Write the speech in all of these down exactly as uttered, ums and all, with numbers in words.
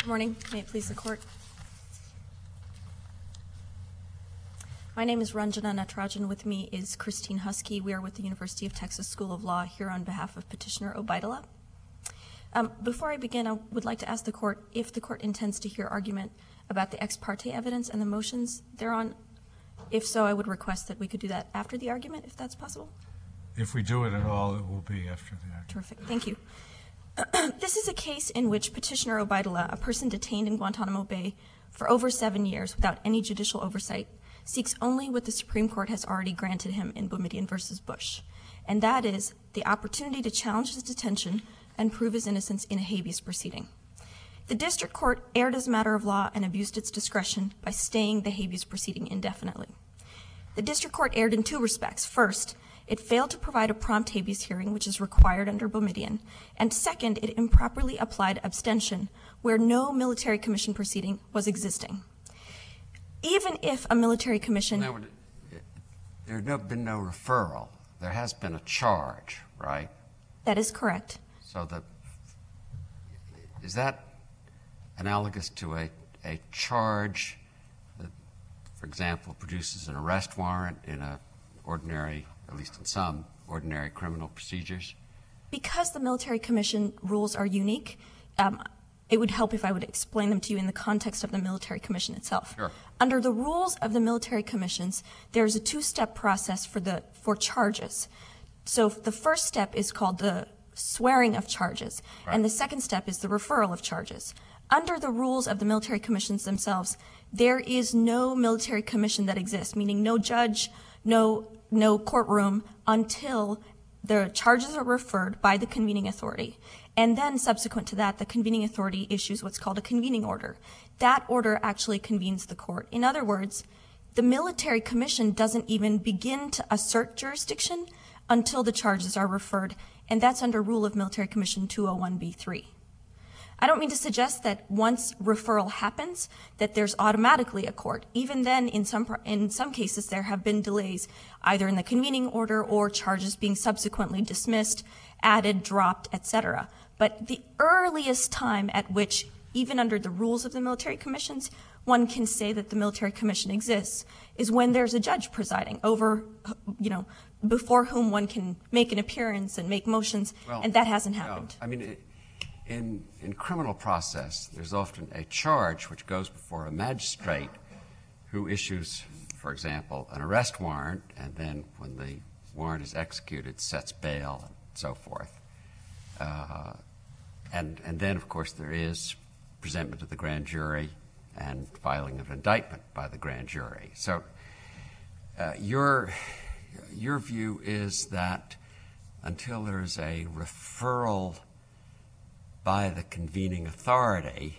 Good morning. May it please the Court. My name is Ranjana Natarajan. With me is Christine Husky. We are with the University of Texas School of Law here on behalf of Petitioner Obaidullah. Um, before I begin, I would like to ask the Court if the Court intends to hear argument about the ex parte evidence and the motions thereon. If so, I would request that we could do that after the argument, if that's possible. If we do it at all, it will be after the argument. Terrific. Thank you. This is a case in which Petitioner Obaidullah, a person detained in Guantanamo Bay for over seven years without any judicial oversight, seeks only what the Supreme Court has already granted him in Boumediene versus Bush, and that is the opportunity to challenge his detention and prove his innocence in a habeas proceeding. The district court erred as a matter of law and abused its discretion by staying the habeas proceeding indefinitely. The district court erred in two respects. First, it failed to provide a prompt habeas hearing, which is required under Boumediene, and second, it improperly applied abstention where no military commission proceeding was existing. Even if a military commission... Now, there has no, been no referral. There has been a charge, right? That is correct. So the, is that analogous to a, a charge that, for example, produces an arrest warrant in a ordinary, at least in some ordinary criminal procedures? Because the military commission rules are unique, um, it would help if I would explain them to you in the context of the military commission itself. Sure. Under the rules of the military commissions, there's a two-step process for the for charges. So the first step is called the swearing of charges, right, and the second step is the referral of charges. Under the rules of the military commissions themselves, there is no military commission that exists, meaning no judge, no no courtroom, until the charges are referred by the convening authority. And then subsequent to that, the convening authority issues what's called a convening order. That order actually convenes the court. In other words, the military commission doesn't even begin to assert jurisdiction until the charges are referred, and that's under Rule of Military Commission two oh one B three. I don't mean to suggest that once referral happens, that there's automatically a court. Even then, in some in some cases, there have been delays, either in the convening order or charges being subsequently dismissed, added, dropped, et cetera. But the earliest time at which, even under the rules of the military commissions, one can say that the military commission exists is when there's a judge presiding over, you know, before whom one can make an appearance and make motions, well, and that hasn't happened. No, I mean, it, in in criminal process, there's often a charge which goes before a magistrate who issues, for example, an arrest warrant, and then when the warrant is executed, sets bail and so forth. Uh, and and then, of course, there is presentment to the grand jury and filing of indictment by the grand jury. So uh, your your view is that until there is a referral by the convening authority,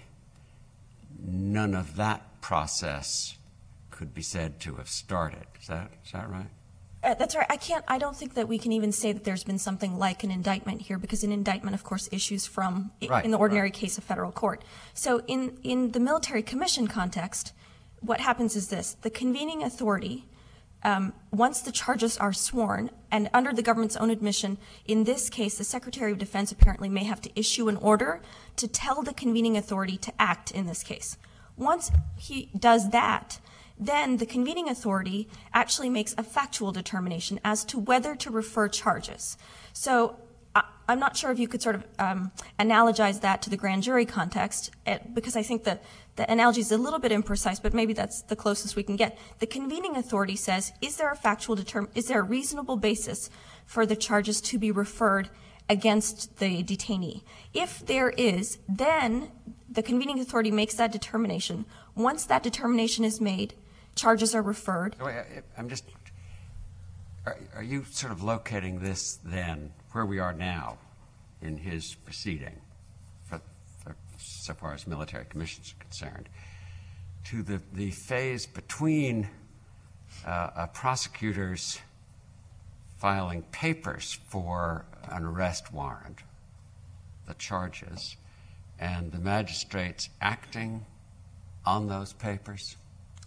none of that process could be said to have started. Is that is that right? Uh, that's right. I can't. I don't think that we can even say that there's been something like an indictment here, because an indictment, of course, issues from right, in the ordinary right. case of federal court. So in in the military commission context, what happens is this: the convening authority, um, once the charges are sworn, and under the government's own admission, in this case, the Secretary of Defense apparently may have to issue an order to tell the convening authority to act in this case. Once he does that, then the convening authority actually makes a factual determination as to whether to refer charges. So I, I'm not sure if you could sort of um, analogize that to the grand jury context, uh, because I think the, the analogy is a little bit imprecise, but maybe that's the closest we can get. The convening authority says, is there a factual determ- is there a reasonable basis for the charges to be referred against the detainee? If there is, then the convening authority makes that determination. Once that determination is made, charges are referred. I'm just, are, are you sort of locating this then, where we are now in his proceeding, for, for, so far as military commissions are concerned, to the, the phase between uh, a prosecutor's filing papers for an arrest warrant, the charges, and the magistrates acting on those papers?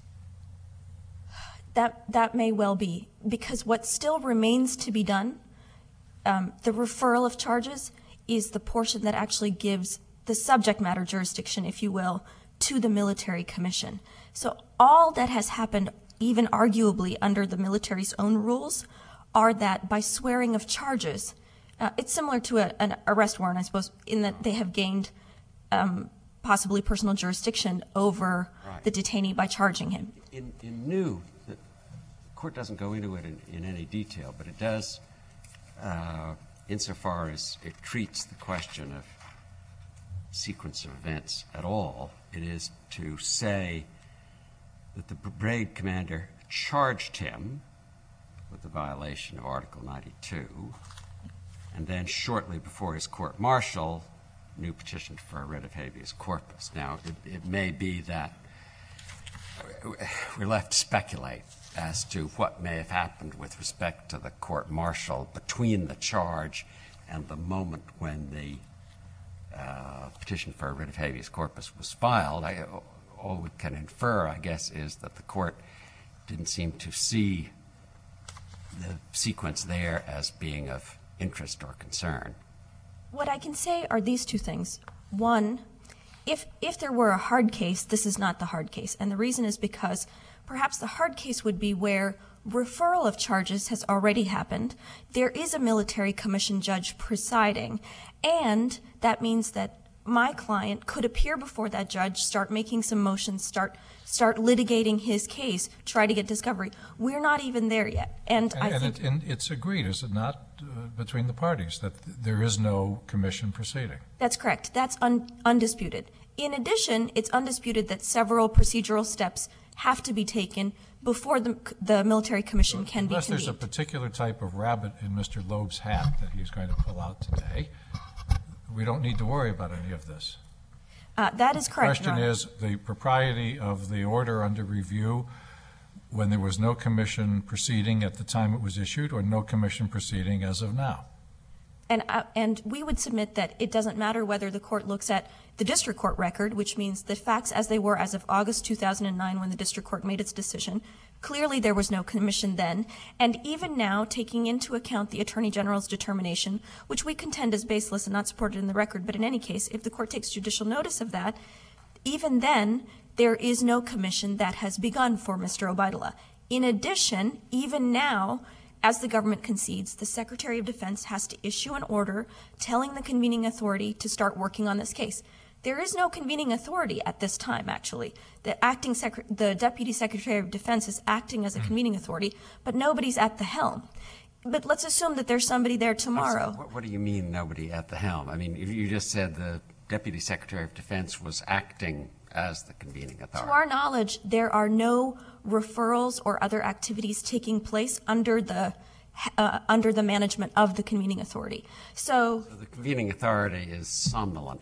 That that may well be, because what still remains to be done, um, the referral of charges, is the portion that actually gives the subject matter jurisdiction, if you will, to the military commission. So all that has happened, even arguably under the military's own rules, are that by swearing of charges, uh, it's similar to a, an arrest warrant, I suppose, in that they have gained um, possibly personal jurisdiction over Right. the detainee by charging him. In, in new, the court doesn't go into it in, in any detail, but it does uh, insofar as it treats the question of sequence of events at all. It is to say that the brigade commander charged him with the violation of Article ninety-two, and then shortly before his court-martial, New petitioned for a writ of habeas corpus. Now, it, it may be that we're left to speculate as to what may have happened with respect to the court-martial between the charge and the moment when the uh, petition for a writ of habeas corpus was filed. I, all we can infer, I guess, is that the court didn't seem to see the sequence there as being of interest or concern. What I can say are these two things. One, if if there were a hard case, this is not the hard case. And the reason is because perhaps the hard case would be where referral of charges has already happened. There is a military commission judge presiding, and that means that my client could appear before that judge, start making some motions, start start litigating his case, try to get discovery. We're not even there yet. And, And, I and, think it, and it's agreed, is it not, uh, between the parties, that th- there is no commission proceeding? that's correct. That's un- undisputed. In addition, it's undisputed that several procedural steps have to be taken before the, the military commission can be Unless there's a convened. particular type of rabbit in Mister Loeb's hat that he's going to pull out today, we don't need to worry about any of this. Uh, that is correct, Your Question Honor. is the propriety of the order under review when there was no commission proceeding at the time it was issued, or no commission proceeding as of now. And, uh, and we would submit that it doesn't matter whether the court looks at the district court record, which means the facts as they were as of August two thousand nine when the district court made its decision. Clearly there was no commission then. And even now, taking into account the Attorney General's determination, which we contend is baseless and not supported in the record, but in any case, if the court takes judicial notice of that, even then, there is no commission that has begun for Mister Obaidullah. In addition, even now, as the government concedes, the Secretary of Defense has to issue an order telling the convening authority to start working on this case. There is no convening authority at this time, actually. The acting secre- the Deputy Secretary of Defense is acting as a convening authority, but nobody's at the helm. But let's assume that there's somebody there tomorrow. What, what do you mean, nobody at the helm? I mean, you just said the Deputy Secretary of Defense was acting as the convening authority. To our knowledge, there are no referrals or other activities taking place under the uh, under the management of the convening authority. So, So the convening authority is somnolent,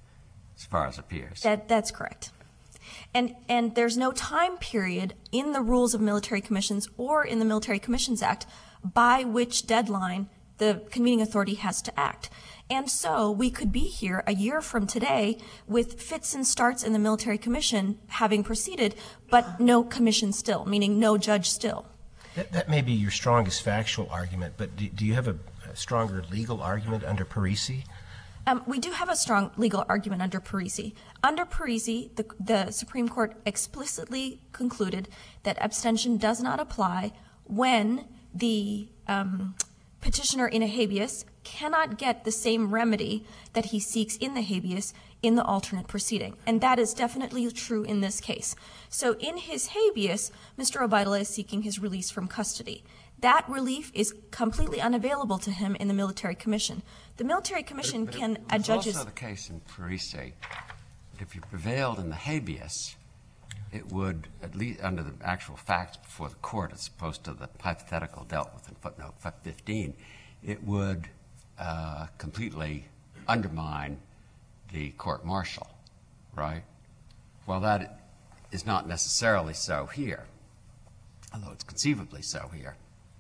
as far as it appears. that that's correct. And and there's no time period in the rules of military commissions or in the Military Commissions Act by which deadline the convening authority has to act. And so we could be here a year from today with fits and starts in the military commission having proceeded, but no commission still, meaning no judge still. That, that may be your strongest factual argument, but do, do you have a, a stronger legal argument under Parisi? Um, we do have a strong legal argument under Parisi. Under Parisi, the, the Supreme Court explicitly concluded that abstention does not apply when the um, petitioner in a habeas cannot get the same remedy that he seeks in the habeas in the alternate proceeding. And that is definitely true in this case. So in his habeas, Mister Obaidullah is seeking his release from custody. That relief is completely unavailable to him in the military commission. The military commission But it- can but it was adjudge also the case in Parisi that if you prevailed in the habeas, it would, at least under the actual facts before the court, as opposed to the hypothetical dealt with in footnote fifteen, it would uh, completely undermine the court-martial, right? Well, that is not necessarily so here, although it's conceivably so here.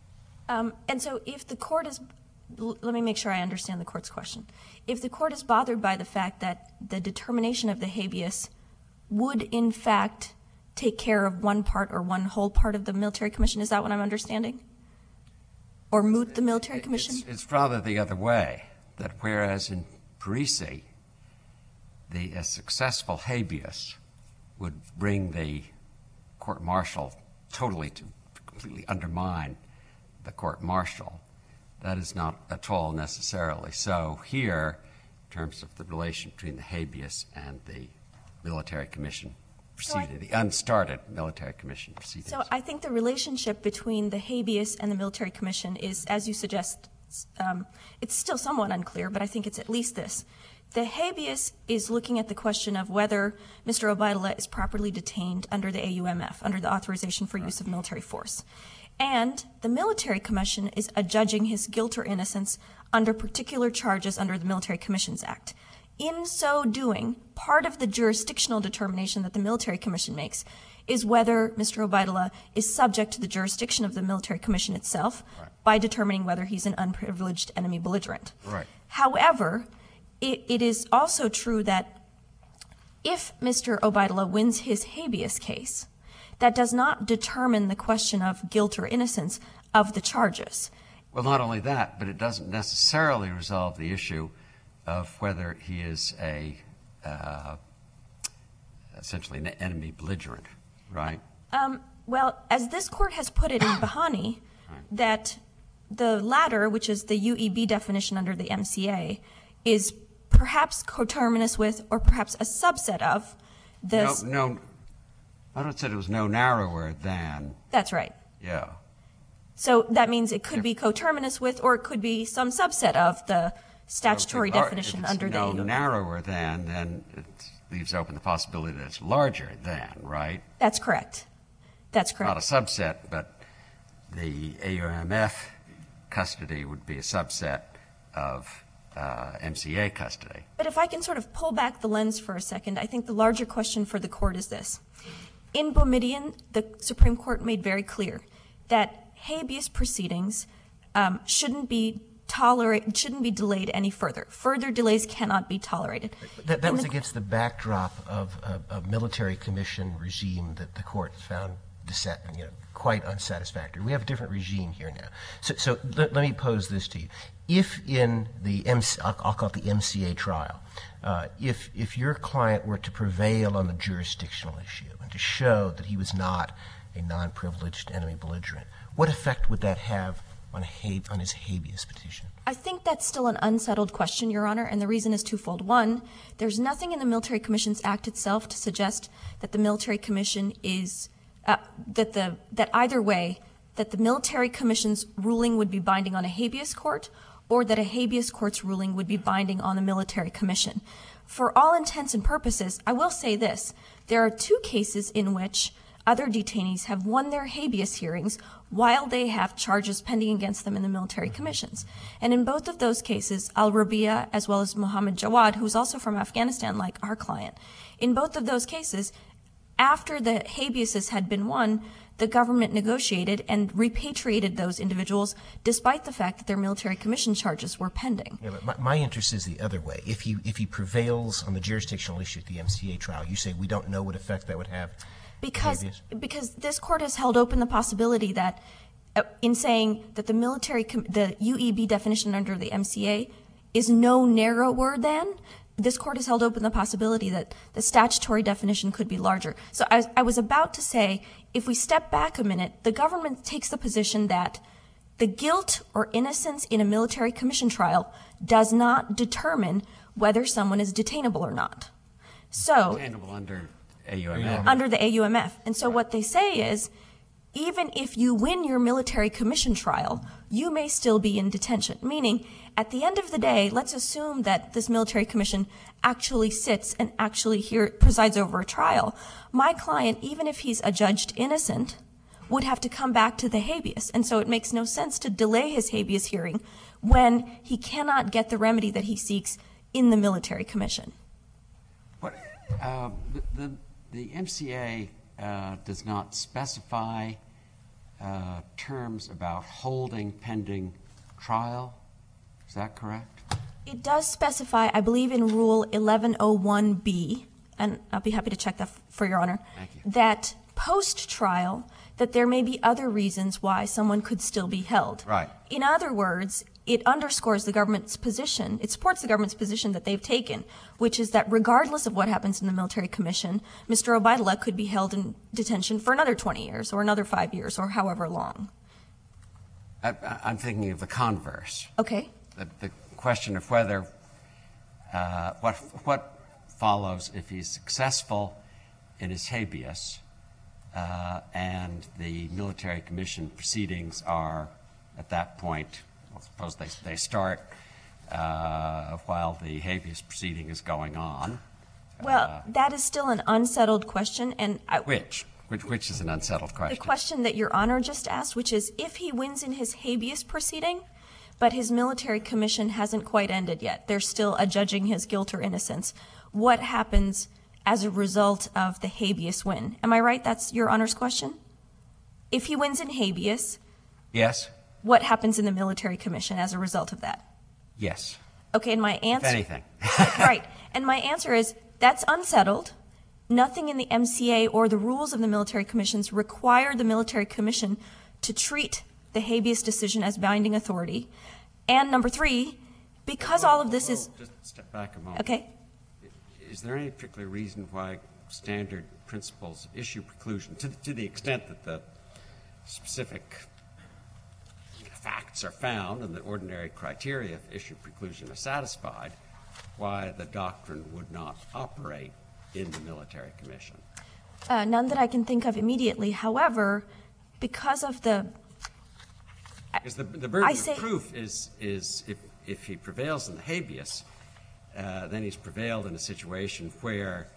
Um, and so if the court is, l- let me make sure I understand the court's question. If the court is bothered by the fact that the determination of the habeas would in fact take care of one part or one whole part of the military commission, is that what I'm understanding? Or moot the military commission? It's, it's rather the other way, that whereas in Parisi, the a successful habeas would bring the court-martial totally to completely undermine the court-martial. That is not at all necessarily so here in terms of the relation between the habeas and the military commission proceeding, the unstarted military commission proceedings. So I think the relationship between the habeas and the military commission is, as you suggest, um, it's still somewhat unclear, but I think it's at least this. The habeas is looking at the question of whether Mister Obaidullah is properly detained under the A U M F, under the Authorization for Use of Military Force. And the military commission is adjudging his guilt or innocence under particular charges under the Military Commissions Act. In so doing, part of the jurisdictional determination that the military commission makes is whether Mister Obaidullah is subject to the jurisdiction of the military commission itself right. by determining whether he's an unprivileged enemy belligerent. Right. However, it, it is also true that if Mister Obaidullah wins his habeas case, that does not determine the question of guilt or innocence of the charges. Well, not only that, but it doesn't necessarily resolve the issue of whether he is a uh, essentially an enemy belligerent, right? Um, well, as this court has put it in Bahani, right. that the latter, which is the U E B definition under the M C A, is perhaps coterminous with or perhaps a subset of this. No, no I don't say it was no narrower than. That's right. Yeah. So that means it could be coterminous with or it could be some subset of the statutory well, definition if it's under no the A U M F. narrower than, then it leaves open the possibility that it's larger than, right? That's correct. That's correct. Not a subset, but the A U M F custody would be a subset of uh, M C A custody. But if I can sort of pull back the lens for a second, I think the larger question for the court is this. In Boumediene, the Supreme Court made very clear that habeas proceedings um, shouldn't be tolerate shouldn't be delayed any further. Further delays cannot be tolerated. That, that was the, against the backdrop of a, a military commission regime that the court found dissent, you know, quite unsatisfactory. We have a different regime here now. So, so let, let me pose this to you. If in the M C, I'll, I'll call it the M C A trial, uh, if if your client were to prevail on the jurisdictional issue and to show that he was not a non-privileged enemy belligerent, what effect would that have on, a, on his habeas petition? I think that's still an unsettled question, Your Honor, and the reason is twofold. One, there's nothing in the Military Commissions Act itself to suggest that the Military Commission is uh, that the that either way that the Military Commission's ruling would be binding on a habeas court or that a habeas court's ruling would be binding on the Military Commission. For all intents and purposes, I will say this. There are two cases in which other detainees have won their habeas hearings while they have charges pending against them in the military commissions. And in both of those cases, Al-Rabia as well as Mohammed Jawad, who's also from Afghanistan like our client, in both of those cases, after the habeases had been won, the government negotiated and repatriated those individuals despite the fact that their military commission charges were pending. Yeah, but my, my interest is the other way. If he, if he prevails on the jurisdictional issue at the M C A trial, you say we don't know what effect that would have? Because, because this court has held open the possibility that uh, in saying that the military, com- the U E B definition under the M C A is no narrower than, this court has held open the possibility that the statutory definition could be larger. So I, I was about to say, if we step back a minute, the government takes the position that the guilt or innocence in a military commission trial does not determine whether someone is detainable or not. So, detainable under A U M F. Under the A U M F. And so what they say is, even if you win your military commission trial, you may still be in detention. Meaning, at the end of the day, let's assume that this military commission actually sits and actually here presides over a trial. My client, even if he's adjudged innocent, would have to come back to the habeas. And so it makes no sense to delay his habeas hearing when he cannot get the remedy that he seeks in the military commission. What, uh, the, the M C A uh, does not specify uh, terms about holding pending trial. Is that correct? It does specify, I believe in Rule eleven oh one B, and I'll be happy to check that for Your Honor, Thank you. that post-trial, that there may be other reasons why someone could still be held. Right. In other words, it underscores the government's position, it supports the government's position that they've taken, which is that regardless of what happens in the military commission, Mister Obaidullah could be held in detention for another twenty years or another five years or however long. I, I'm thinking of the converse. Okay. The, the question of whether, uh, what, what follows if he's successful in his habeas uh, and the military commission proceedings are at that point, well, suppose they, they start uh, while the habeas proceeding is going on. Well, uh, that is still an unsettled question, and I, which, which, which is an unsettled question. the question that Your Honor just asked, which is if he wins in his habeas proceeding, but his military commission hasn't quite ended yet, they're still adjudging his guilt or innocence, what happens as a result of the habeas win? Am I right? That's Your Honor's question? If he wins in habeas, Yes. what happens in the military commission as a result of that? Yes. Okay, and my answer... If anything. Right, and my answer is that's unsettled. Nothing in the M C A or the rules of the military commissions require the military commission to treat the habeas decision as binding authority. And number three, because all of this is... Just step back a moment. Okay. Is there any particular reason why standard principles of issue preclusion, to, to the extent that the specific facts are found and the ordinary criteria of issue preclusion are satisfied, why the doctrine would not operate in the military commission? Uh, none that I can think of immediately. However, because of the... Because the, the burden I of say- proof is, is if, if he prevails in the habeas, uh, then he's prevailed in a situation where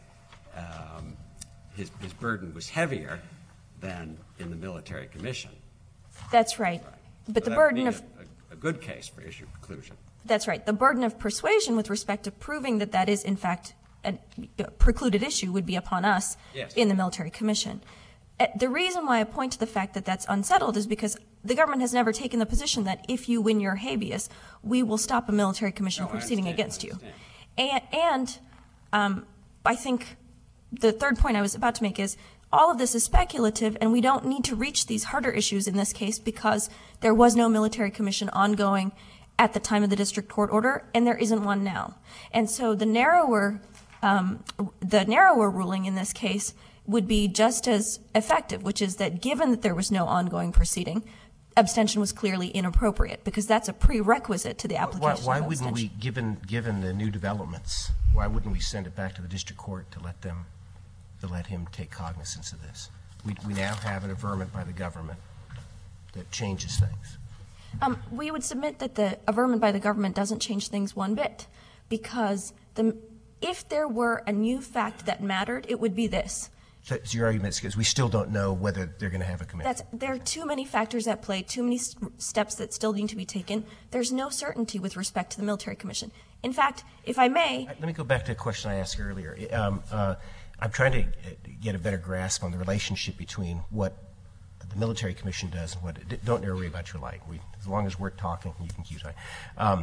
um, his, his burden was heavier than in the military commission. That's right. But So the that would burden be of... a, a, a good case for issue preclusion. That's right. The burden of persuasion with respect to proving that that is, in fact, a precluded issue would be upon us Yes. in the military commission. Uh, The reason why I point to the fact that that's unsettled is because the government has never taken the position that if you win your habeas, we will stop a military commission No, I proceeding understand, against I you. understand. And, and um, I think the third point I was about to make is all of this is speculative, and we don't need to reach these harder issues in this case because there was no military commission ongoing at the time of the district court order, and there isn't one now. And so the narrower, um, the narrower ruling in this case would be just as effective, which is that given that there was no ongoing proceeding, abstention was clearly inappropriate because that's a prerequisite to the Why, application why of wouldn't we, abstention. given, given the new developments, why wouldn't we send it back to the district court to let them, to let him take cognizance of this? We, we now have an averment by the government that changes things. Um, we would submit that the averment by the government doesn't change things one bit, because the, if there were a new fact that mattered, it would be this. So, so your argument is because we still don't know whether they're going to have a commission. That's, there are too many factors at play, too many s- steps that still need to be taken. There's no certainty with respect to the military commission. In fact, if I may, Let me go back to a question I asked earlier. Um, uh, I'm trying to get a better grasp on the relationship between what the military commission does and what it, don't worry about your light. We, as long as we're talking, you can keep talking. Um,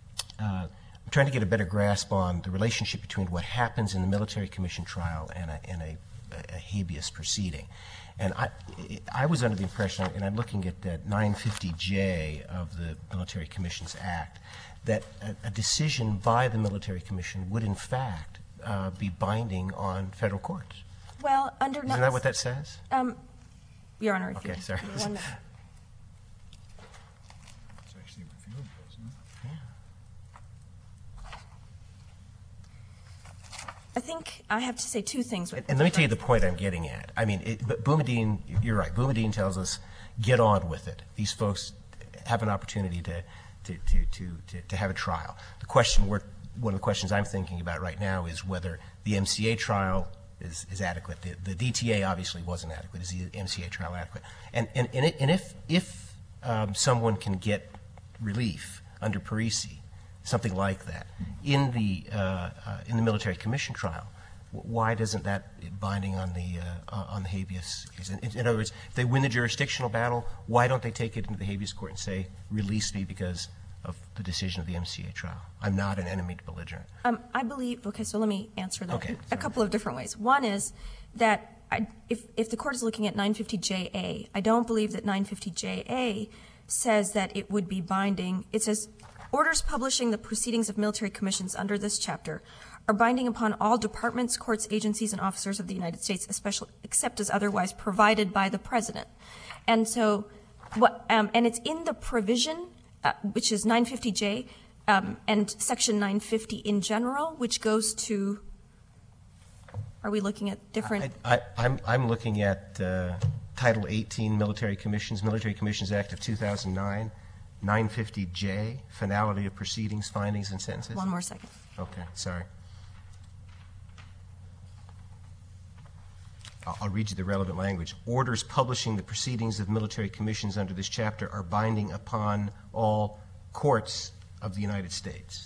uh, I'm trying to get a better grasp on the relationship between what happens in the military commission trial and a, and a, a habeas proceeding. And I, I was under the impression, and I'm looking at that nine fifty J of the Military Commissions Act, that a, a decision by the military commission would in fact uh, be binding on federal courts. well, under... Isn't that what that says? Um, Your Honor, if Okay, you... sorry. one minute. It's actually reviewable, isn't it? I think I have to say two things. With And let me tell you the point I'm getting at. I mean, it, but Boumediene, you're right. Boumediene tells us, get on with it. These folks have an opportunity to, to, to, to, to, to have a trial. The question we're, one of the questions I'm thinking about right now is whether the M C A trial is, is adequate. The, the D T A obviously wasn't adequate. Is the M C A trial adequate? And, and, and, it, and if, if um, someone can get relief under Parisi, something like that, in the, uh, uh, in the military commission trial, why doesn't that binding on the uh, uh, on the habeas case? In, in other words, if they win the jurisdictional battle, why don't they take it into the habeas court and say, release me because of the decision of the M C A trial? I'm not an enemy to belligerent. Um, I believe, okay, so let me answer that Okay, in a sorry. couple of different ways. One is that I, if, if the court is looking at nine fifty J A, I don't believe that nine fifty J A says that it would be binding. It says, orders publishing the proceedings of military commissions under this chapter are binding upon all departments, courts, agencies, and officers of the United States, especially except as otherwise provided by the President. And so, what, um, and it's in the provision, uh, which is nine fifty J, um, and Section nine fifty in general, which goes to, are we looking at different? I, I, I'm, I'm looking at uh, Title eighteen, Military Commissions, Military Commissions Act of two thousand nine, nine fifty J, Finality of Proceedings, Findings, and Sentences. One more second. Okay, sorry. I'll, I'll read you the relevant language. Orders publishing the proceedings of military commissions under this chapter are binding upon all courts of the United States.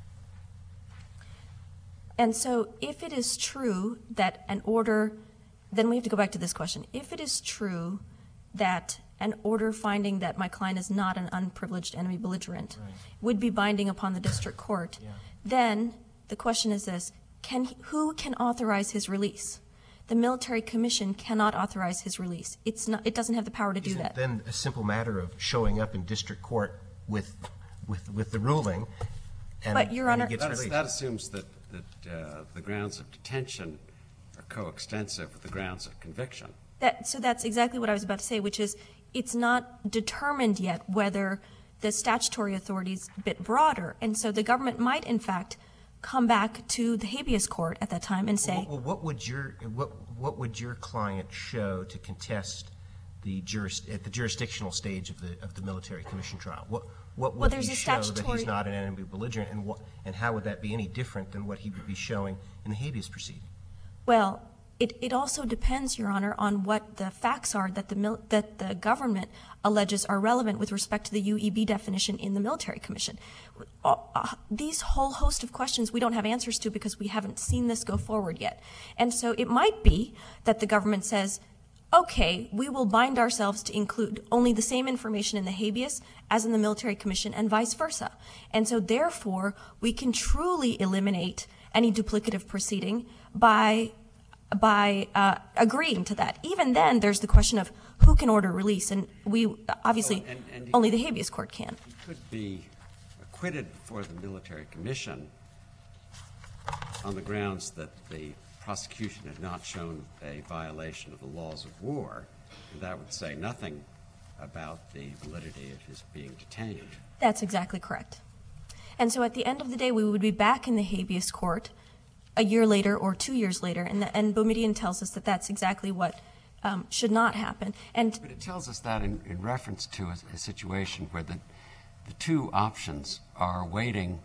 And so if it is true that an order, then we have to go back to this question. If it is true that an order finding that my client is not an unprivileged enemy belligerent Right. would be binding upon the district court, Yeah. then the question is this, can he, who can authorize his release? The military commission cannot authorize his release. It's not, it doesn't have the power to do Isn't that. then a simple matter of showing up in district court with, with, with the ruling, and, But, Your and he Honor- gets That, is, released? that assumes that, that uh, the grounds of detention are coextensive with the grounds of conviction. That, so that's exactly what I was about to say, which is it's not determined yet whether the statutory authority is a bit broader. And so the government might, in fact, come back to the habeas court at that time and say, Well, what would your what what would your client show to contest the juris, at the jurisdictional stage of the of the military commission trial? What what would Well, there's he a show that statutory- he's not an enemy belligerent, and what and how would that be any different than what he would be showing in the habeas proceeding? well, it, it also depends, Your Honor, on what the facts are that the mil- that the government alleges are relevant with respect to the U E B definition in the military commission. Uh, uh, these whole host of questions we don't have answers to because we haven't seen this go forward yet. And so it might be that the government says, okay, we will bind ourselves to include only the same information in the habeas as in the military commission and vice versa. And so therefore, we can truly eliminate any duplicative proceeding by by uh, agreeing to that. Even then, there's the question of who can order release, and we obviously Well, and- and you- only the habeas court can. He could be acquitted before the military commission on the grounds that the prosecution had not shown a violation of the laws of war, and that would say nothing about the validity of his being detained. That's exactly correct. And so at the end of the day, we would be back in the habeas court a year later or two years later, and, the, and Boumediene tells us that that's exactly what um, should not happen. And But it tells us that in, in reference to a, a situation where the, the two options are waiting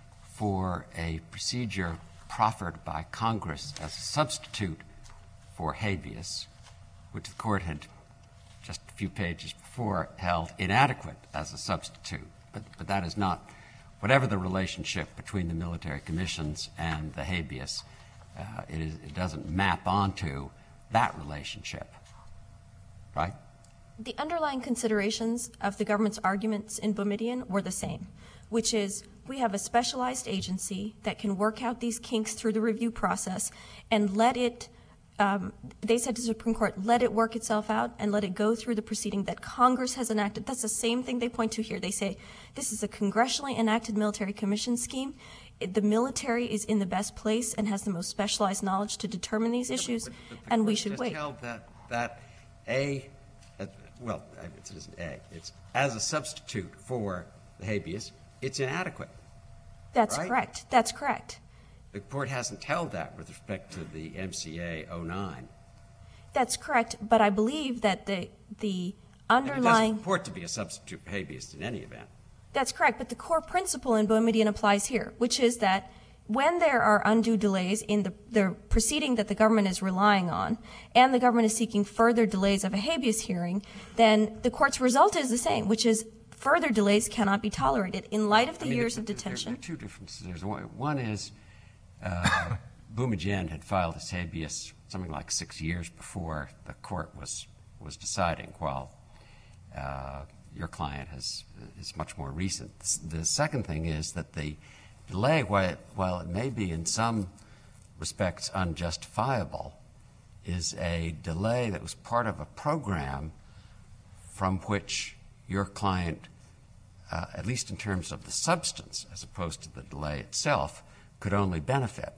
for a procedure proffered by Congress as a substitute for habeas, which the court had just a few pages before held inadequate as a substitute. But, but that is not, whatever the relationship between the military commissions and the habeas, uh, it, is, it doesn't map onto that relationship, right? the underlying considerations of the government's arguments in Boumediene were the same, which is we have a specialized agency that can work out these kinks through the review process and let it, um, they said to the Supreme Court, let it work itself out and let it go through the proceeding that Congress has enacted. That's the same thing they point to here. They say this is a congressionally enacted military commission scheme. It, the military is in the best place and has the most specialized knowledge to determine these issues, But- but the and we court should just wait. held that, that A, uh, well, it isn't A, it's as a substitute for the habeas, it's inadequate. That's right? correct. That's correct. The court hasn't held that with respect to the M C A oh nine. That's correct, but I believe that the the And it doesn't underlying purport to be a substitute for habeas in any event. That's correct, but the core principle in Boumediene applies here, which is that when there are undue delays in the, the proceeding that the government is relying on, and the government is seeking further delays of a habeas hearing, then the court's result is the same, which is further delays cannot be tolerated. In light of the I mean, years there- of there- detention, There are two differences. There's one, one is uh, Boumediene had filed his habeas something like six years before the court was was deciding, while uh, your client has is much more recent. The second thing is that the delay, while it, while it may be in some respects unjustifiable, is a delay that was part of a program from which your client, uh, at least in terms of the substance as opposed to the delay itself, could only benefit,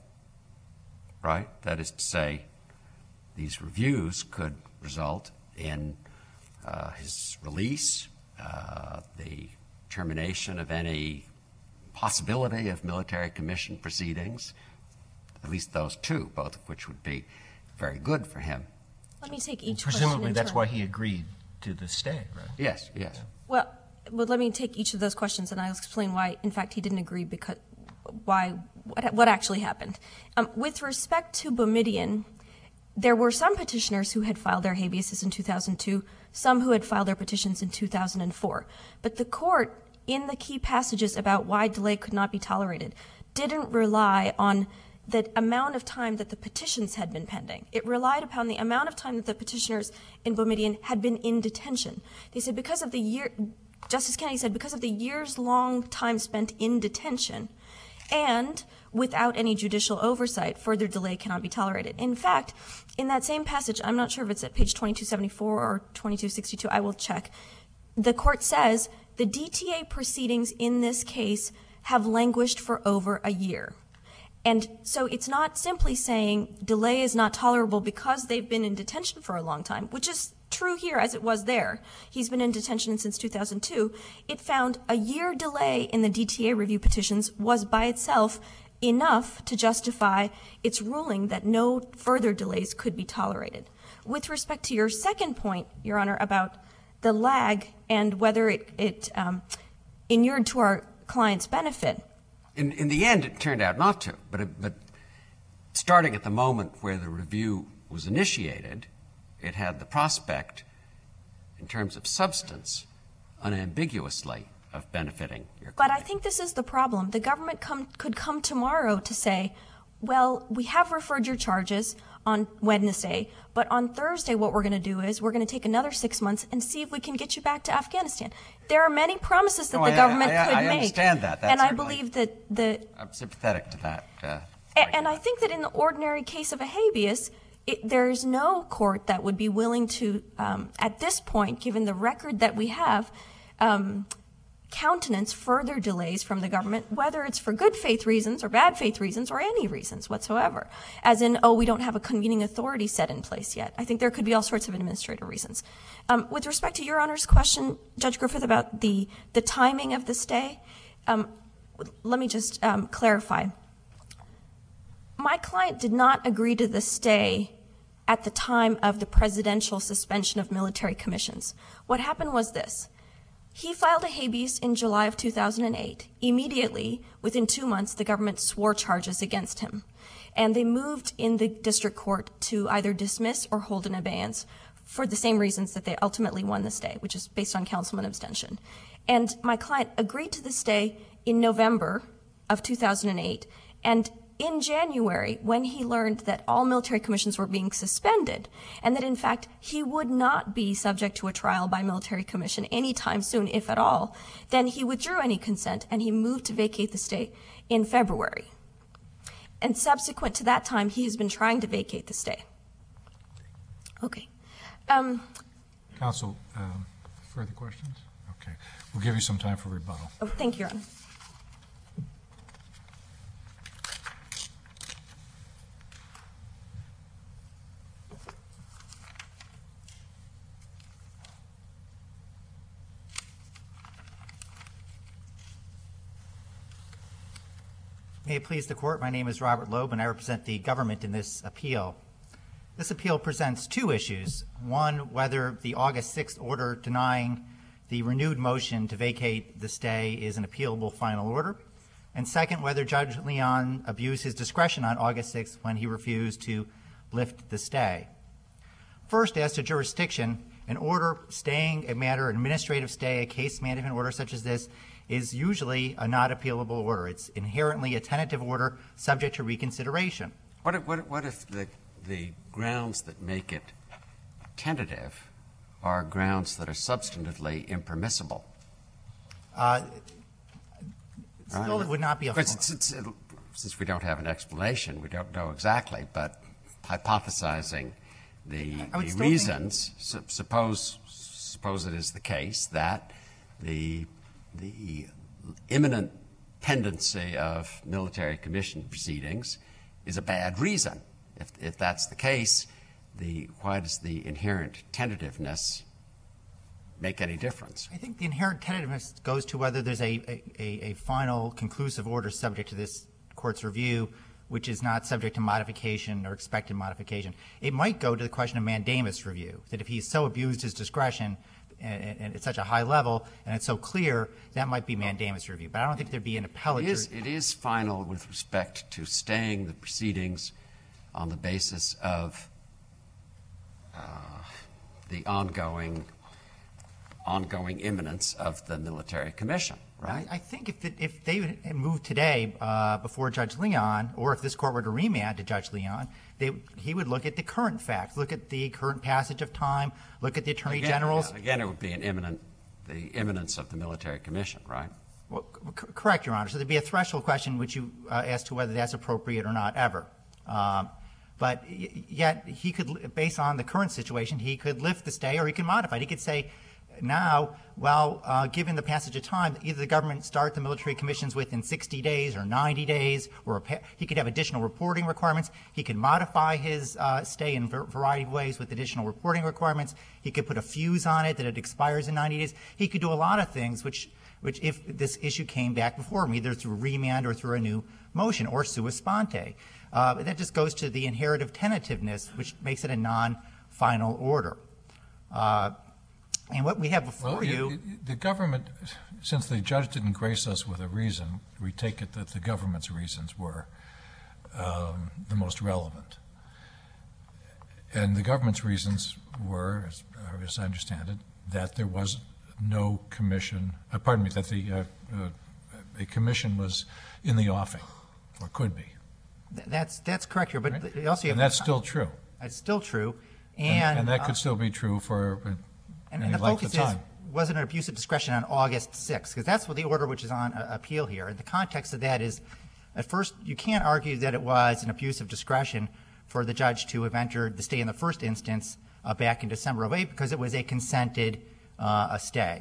right? That is to say, these reviews could result in uh, his release, uh, the termination of any possibility of military commission proceedings, at least those two, both of which would be very good for him. Let me take each Presumably question in that's turn. why he agreed to the stay, right? Yes, yes. Well, well, let me take each of those questions, and I'll explain why, in fact, he didn't agree, because why, what, what actually happened. Um, with respect to Boumediene, there were some petitioners who had filed their habeas in two thousand two, some who had filed their petitions in two thousand four. But the court, in the key passages about why delay could not be tolerated, didn't rely on the amount of time that the petitions had been pending. It relied upon the amount of time that the petitioners in Boumediene had been in detention. They said because of the year, Justice Kennedy said, because of the years-long time spent in detention and without any judicial oversight, further delay cannot be tolerated. In fact, in that same passage, I'm not sure if it's at page twenty-two seventy-four or twenty-two sixty-two, I will check, the court says the D T A proceedings in this case have languished for over a year. And so it's not simply saying delay is not tolerable because they've been in detention for a long time, which is true here as it was there. He's been in detention since two thousand two. It found a year delay in the D T A review petitions was by itself enough to justify its ruling that no further delays could be tolerated. With respect to your second point, Your Honor, about the lag and whether it, it um, inured to our client's benefit, In, in the end, it turned out not to, but, it, but starting at the moment where the review was initiated, it had the prospect, in terms of substance, unambiguously of benefiting your client. But I think this is the problem. The government come, could come tomorrow to say, well, we have referred your charges on Wednesday, but on Thursday what we're going to do is we're going to take another six months and see if we can get you back to Afghanistan. There are many promises that No, the I- government I- I- could I make. understand that. That's and I certainly- believe that the I'm sympathetic to that. Uh, A- And I think that in the ordinary case of a habeas, it, there's no court that would be willing to, um, at this point, given the record that we have, um, countenance further delays from the government, whether it's for good faith reasons or bad faith reasons or any reasons whatsoever. As in, oh, we don't have a convening authority set in place yet. I think there could be all sorts of administrative reasons. Um, with respect to Your Honor's question, Judge Griffith, about the, the timing of the stay, um, let me just um, clarify. My client did not agree to the stay at the time of the presidential suspension of military commissions. What happened was this. He filed a habeas in July of two thousand eight. Immediately, within two months, the government swore charges against him. And they moved in the district court to either dismiss or hold in abeyance for the same reasons that they ultimately won the stay, which is based on counsel and abstention. And my client agreed to the stay in November of two thousand eight. And in January, when he learned that all military commissions were being suspended, and that in fact he would not be subject to a trial by military commission anytime soon, if at all, then he withdrew any consent and he moved to vacate the stay in February. And subsequent to that time, he has been trying to vacate the stay. Okay. Um, Counsel, um, further questions? Okay. We'll give you some time for rebuttal. oh, thank you, Your Honor. May it please the Court, my name is Robert Loeb and I represent the government in this appeal. This appeal presents two issues. One, whether the August sixth order denying the renewed motion to vacate the stay is an appealable final order. And second, whether Judge Leon abused his discretion on August sixth when he refused to lift the stay. First, as to jurisdiction, an order staying a matter, an administrative stay, a case management order such as this, is usually a not appealable order. It's inherently a tentative order subject to reconsideration. What if, what if, what if the, the grounds that make it tentative are grounds that are substantively impermissible? Uh, still, Right. it would not be a Of course, it's, it's, it'll- since we don't have an explanation, we don't know exactly, but hypothesizing the, I would the still think- reasons, su- suppose suppose it is the case that the, the imminent pendency of military commission proceedings is a bad reason. If, if that's the case, the, why does the inherent tentativeness make any difference? I think the inherent tentativeness goes to whether there's a, a, a final conclusive order subject to this court's review, which is not subject to modification or expected modification. It might go to the question of mandamus review, that if he's so abused his discretion and, and at such a high level and it's so clear, that might be mandamus review. But I don't think there'd be an appellate. It is, it is final with respect to staying the proceedings on the basis of uh, the ongoing ongoing imminence of the military commission, right? I, I think if, it, if they had moved today uh, before Judge Leon, or if this court were to remand to Judge Leon, they, he would look at the current facts, look at the current passage of time, look at the Attorney again, General's. Yeah, again, it would be an imminent, the imminence of the military commission, right? Well, c- correct, Your Honor. So there'd be a threshold question which you uh, as to whether that's appropriate or not ever. Um, but y- yet he could, based on the current situation, he could lift the stay or he could modify it. He could say, now, well, uh, given the passage of time, either the government start the military commissions within sixty days or ninety days, or a pa- he could have additional reporting requirements. He could modify his uh, stay in a variety of ways with additional reporting requirements. He could put a fuse on it that it expires in ninety days. He could do a lot of things, which, which if this issue came back before him, either through remand or through a new motion or sua sponte. Uh, but that just goes to the inherited tentativeness, which makes it a non-final order. Uh, And what we have before Well, you, it- it- the government, since the judge didn't grace us with a reason, we take it that the government's reasons were um, the most relevant. And the government's reasons were, as, as I understand it, that there was no commission, uh, pardon me, that the uh, uh, a commission was in the offing, or could be. th- that's that's correct here. But Right. th- also, you And have that's still true. that's still true, And, and and that uh, could still be true for uh, and, any and the length focus of is time. was it an abuse of discretion on August sixth, because that's what the order which is on uh, appeal here. And the context of that is, at first, you can't argue that it was an abuse of discretion for the judge to have entered the stay in the first instance uh, back in December of eight, because it was a consented uh, a stay.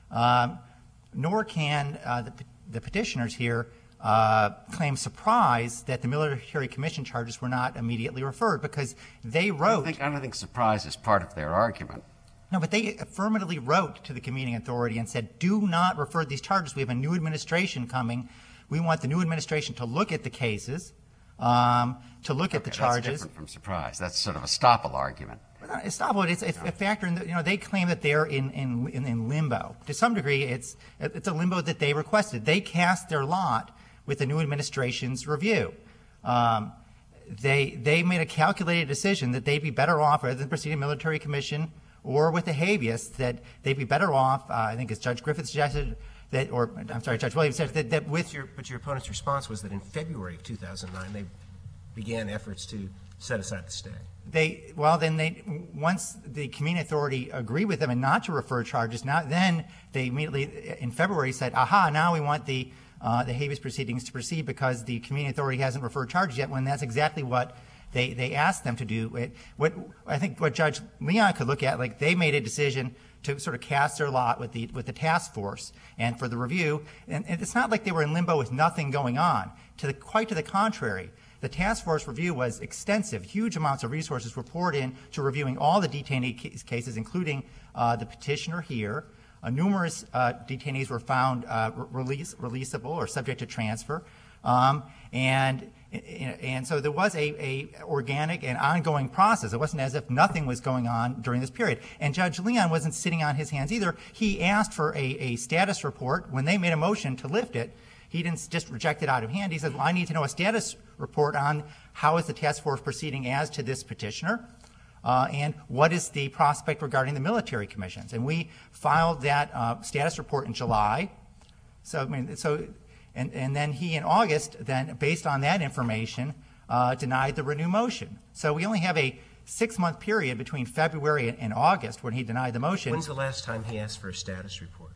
Um, nor can uh, the, the petitioners here uh, claim surprise that the military commission charges were not immediately referred, because they I don't wrote. think, I don't think surprise is part of their argument. No, but they affirmatively wrote to the convening authority and said, do not refer these charges. We have a new administration coming. We want the new administration to look at the cases, um, to look at the Okay, charges. That's different from surprise. That's sort of a stopple argument. But not- It's not what it's, it's a factor in the, you know, they claim that they're in, in, in, in limbo. To some degree, it's, it's a limbo that they requested. They cast their lot with the new administration's review. Um, they, they made a calculated decision that they'd be better off, rather than proceeding military commission or with the habeas, that they'd be better off, uh, I think as Judge Griffith suggested, that, or I'm sorry, Judge Williams said, that, that with But your, but your opponent's response was that in February of two thousand nine, they began efforts to set aside the stay. They, well, then they, once the community authority agreed with them and not to refer charges, now, then they immediately, in February, said, aha, now we want the, uh, the habeas proceedings to proceed because the community authority hasn't referred charges yet, when that's exactly what they, they asked them to do. It, what, I think what Judge Leon could look at, like, they made a decision to sort of cast their lot with the, with the task force and for the review, and, and it's not like they were in limbo with nothing going on. To the, quite to the contrary. The task force review was extensive. Huge amounts of resources were poured in to reviewing all the detainee cases, including uh, the petitioner here. Uh, numerous uh, detainees were found uh, release, releasable or subject to transfer. Um, and, and so there was a, a organic and ongoing process. It wasn't as if nothing was going on during this period. And Judge Leon wasn't sitting on his hands either. He asked for a, a status report. When they made a motion to lift it, he didn't just reject it out of hand. He said, well, I need to know a status report on how is the task force proceeding as to this petitioner, uh, and what is the prospect regarding the military commissions. And we filed that uh, status report in July. So, I mean, so, and, and then he in August, then based on that information, uh, denied the renew motion. So we only have a six-month period between February and, and August when he denied the motion. When's the last time he asked for a status report?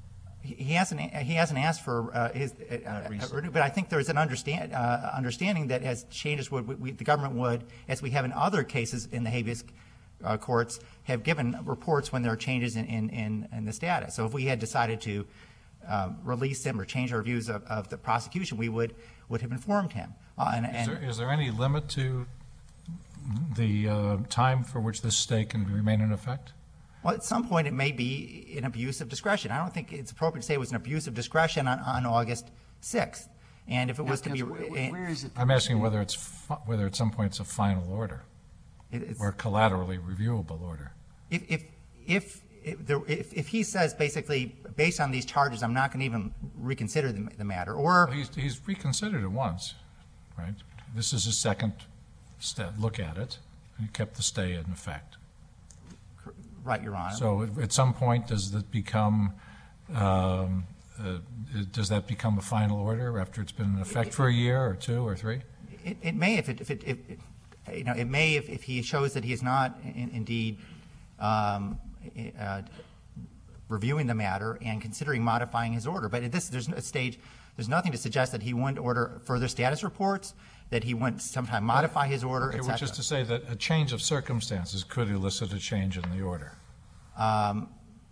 He hasn't. He hasn't asked for uh, his. Uh, uh, but I think there's an understand uh, understanding that as changes would we, the government would, as we have in other cases in the habeas uh, courts have given reports when there are changes in, in, in, in the status. So if we had decided to uh, release him or change our views of, of the prosecution, we would, would have informed him. Uh, and, Is and there, is there any limit to the uh, time for which this stay can remain in effect? Well, at some point, it may be an abuse of discretion. I don't think it's appropriate to say it was an abuse of discretion on, on August sixth. And if it was to be, Where, where is it? I'm asking whether it's fi- whether at some point it's a final order it- it's, or a collaterally reviewable order. if, if, if, if, there, if, if he says basically, based on these charges, I'm not going to even reconsider the, the matter, or Well, he's, he's reconsidered it once, right? This is his second st- look at it, and he kept the stay in effect. right, Your Honor. So at- at some point, does that become, um, uh, does that become a final order after it's been in effect for a year or two or three? It, it may if it, if it, if it, you know, it may if, if he shows that he is not in, indeed um, uh, reviewing the matter and considering modifying his order. But at this there's no stage, there's nothing to suggest that he wouldn't order further status reports, that he wouldn't sometime modify his order, Okay, et which is cetera. to say that a change of circumstances could elicit a change in the order. Um,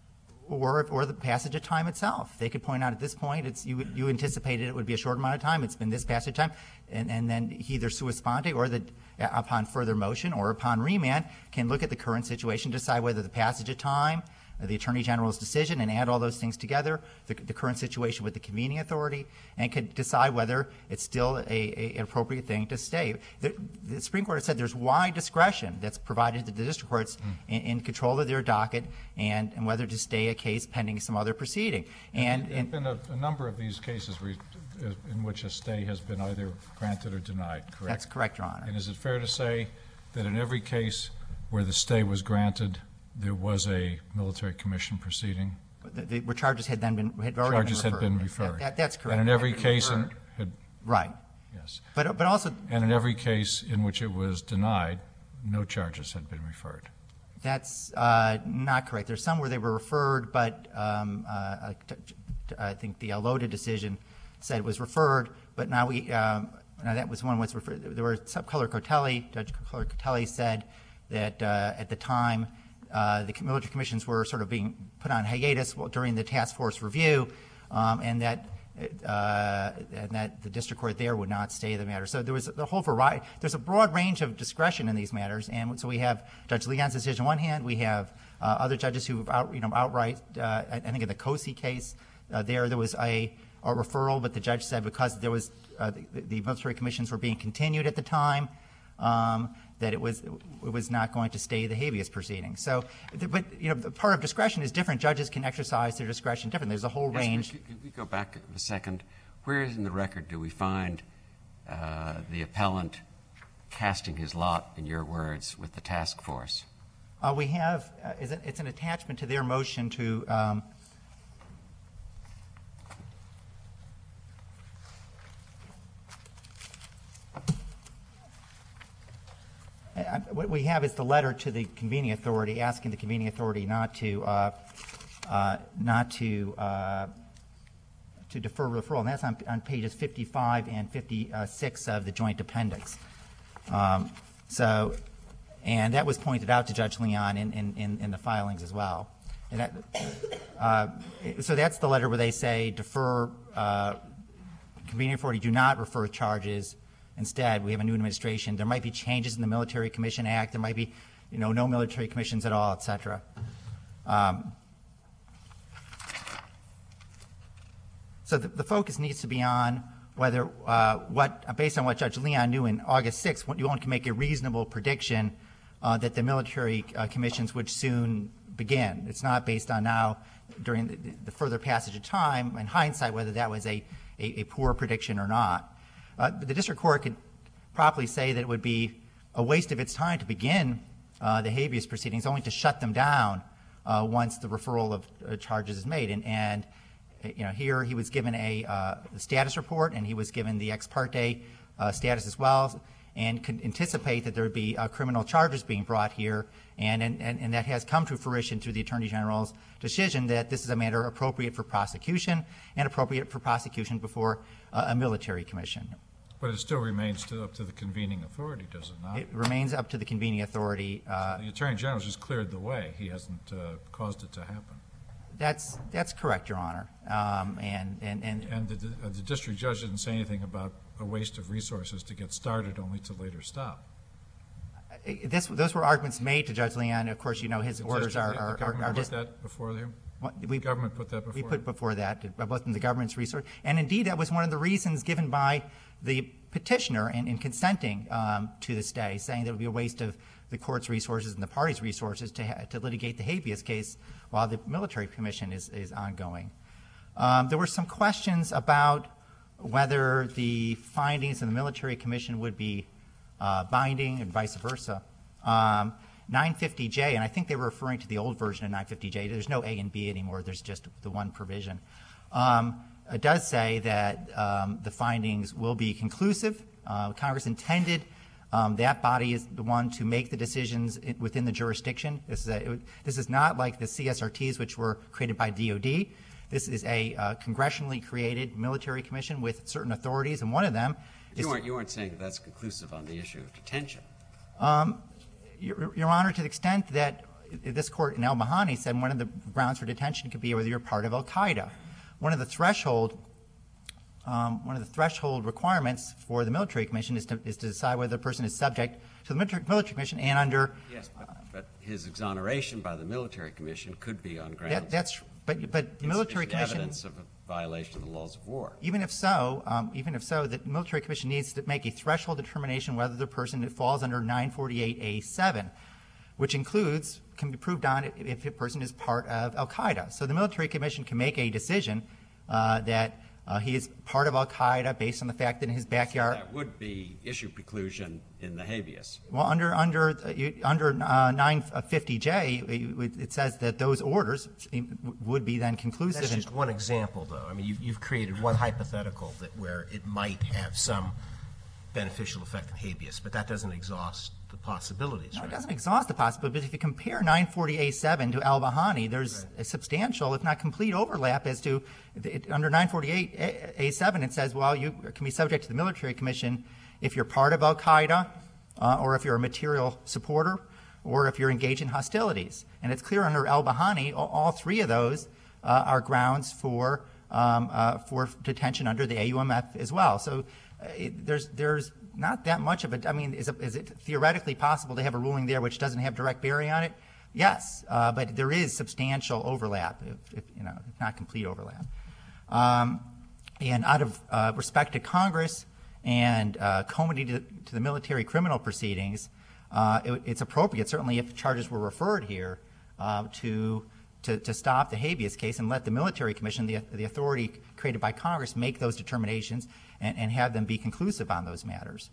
or, or the passage of time itself. They could point out at this point, it's, you, you anticipated it would be a short amount of time, it's been this passage of time, and, and then he either sua sponte or the, upon further motion or upon remand, can look at the current situation, decide whether the passage of time, the Attorney General's decision, and add all those things together, the, the current situation with the convening authority, and could decide whether it's still a, a, an appropriate thing to stay. The, the Supreme Court has said there's wide discretion that's provided to the district courts Mm. in, in control of their docket and, and whether to stay a case pending some other proceeding. And, There have and been a, a number of these cases where, in which a stay has been either granted or denied, correct? that's correct, Your Honor. And is it fair to say that in every case where the stay was granted, there was a military commission proceeding? The, the where charges had then been had already Charges been had been referred. referred. That, that's correct. And in every Had been case, in, referred. had, Right. yes. But but also And in every case in which it was denied, no charges had been referred. that's uh, not correct. There's some where they were referred, but um, uh, t- t- I think the Alota decision said it was referred. But now we um, now that was one was referred. There were Subcolor Cotelli. Judge Color Cotelli said that uh, at the time. Uh, the military commissions were sort of being put on hiatus during the task force review, um, and that uh, and that the district court there would not stay the matter. So there was a whole variety. There's a broad range of discretion in these matters, and so we have Judge Leon's decision on one hand. We have uh, other judges who have out, you know, outright. Uh, I think in the Cosi case, uh, there there was a, a referral, but the judge said because there was uh, the, the military commissions were being continued at the time. Um, that it was it was not going to stay the habeas proceeding. So, but you know, the part of discretion is different. Judges can exercise their discretion different. There's a whole Yes, range. Could, could we go back a second? Where in the record do we find uh, the appellant casting his lot, in your words, with the task force? Uh, we have uh, is it, it's an attachment to their motion to. Um, Uh, What we have is the letter to the convening authority asking the convening authority not to uh, uh, not to uh, to defer referral, and that's on, on pages fifty-five and fifty-six of the joint appendix. Um, so, and that was pointed out to Judge Leon in, in, in, in the filings as well. And that, uh, so that's the letter where they say defer uh, convening authority, do not refer charges. Instead, we have a new administration. There might be changes in the Military Commission Act. There might be, you know, no military commissions at all, et cetera. Um, so the, the focus needs to be on whether, uh, what, based on what Judge Leon knew in August sixth, what you want to make a reasonable prediction uh, that the military uh, commissions would soon begin. It's not based on now, during the, the further passage of time, in hindsight, whether that was a, a, a poor prediction or not. Uh, the district court could properly say that it would be a waste of its time to begin uh, the habeas proceedings, only to shut them down uh, once the referral of uh, charges is made. And, and you know, here he was given a uh, status report, and he was given the ex parte uh, status as well, and could anticipate that there would be uh, criminal charges being brought here, and, and, and that has come to fruition through the Attorney General's decision that this is a matter appropriate for prosecution and appropriate for prosecution before uh, a military commission. But it still remains to, up to the convening authority, does it not? It remains up to the convening authority. Uh, The Attorney General's just cleared the way. He hasn't uh, caused it to happen. That's that's correct, Your Honor. Um, and and and And the, the, the district judge didn't say anything about a waste of resources to get started only to later stop. this those were arguments made to Judge Leon. Of course, you know his The orders are district- are, the are, government are put just. that before him? What, The we, government put that before we him? put before that, it wasn't the government's resource. And indeed, that was one of the reasons given by the petitioner in, in consenting um, to the stay, saying that it would be a waste of the court's resources and the party's resources to, ha- to litigate the habeas case while the military commission is, is ongoing. Um, there were some questions about whether the findings of the military commission would be uh, binding and vice versa. Um, nine fifty J, and I think they were referring to the old version of nine fifty J. There's no A and B anymore. There's just the one provision. Um, it does say that um, the findings will be conclusive. Uh, Congress intended um, that body is the one to make the decisions in, within the jurisdiction. This is, a, it, this is not like the C S R Ts, which were created by D O D. This is a uh, congressionally created military commission with certain authorities, and one of them is... You weren't, you weren't saying that's conclusive on the issue of detention. Um, Your, Your Honor, to the extent that this court in al-Mahani said one of the grounds for detention could be whether you're part of al-Qaeda. One of the threshold, um, one of the threshold requirements for the military commission is to, is to decide whether the person is subject to the military, military commission and under. Yes, but, but his exoneration by the military commission could be on grounds. That, that's but but the military insufficient commission. evidence of a violation of the laws of war. Even if so, um, even if so, the military commission needs to make a threshold determination whether the person falls under nine forty-eight A seven, which includes, can be proved on if, if a person is part of al-Qaeda. So the military commission can make a decision uh, that uh, he is part of al-Qaeda based on the fact that in his backyard. That would be issue preclusion in the habeas. Well, under under uh, you, under uh, nine fifty J, it, it says that those orders would be then conclusive. That's and, just one example, though. I mean, you, you've created one hypothetical that where it might have some beneficial effect in habeas, but that doesn't exhaust the possibilities, No, right? it doesn't exhaust the possibility, but if you compare nine forty A seven to al-Bahani, there's a substantial, if not complete, overlap as to, it, under nine forty-eight A seven, it says, well, you can be subject to the military commission if you're part of al-Qaeda, uh, or if you're a material supporter, or if you're engaged in hostilities. And it's clear under al-Bahani, all, all three of those uh, are grounds for, um, uh, for detention under the A U M F as well. So uh, it, there's, there's not that much of it. I mean, is it, is it theoretically possible to have a ruling there which doesn't have direct bearing on it? Yes, uh, but there is substantial overlap, if, if, you know, if not complete overlap. Um, and out of uh, respect to Congress and uh, comity to, to the military criminal proceedings, uh, it, it's appropriate, certainly if charges were referred here, uh, to, to to stop the habeas case and let the military commission, the, the authority created by Congress, make those determinations and, and have them be conclusive on those matters.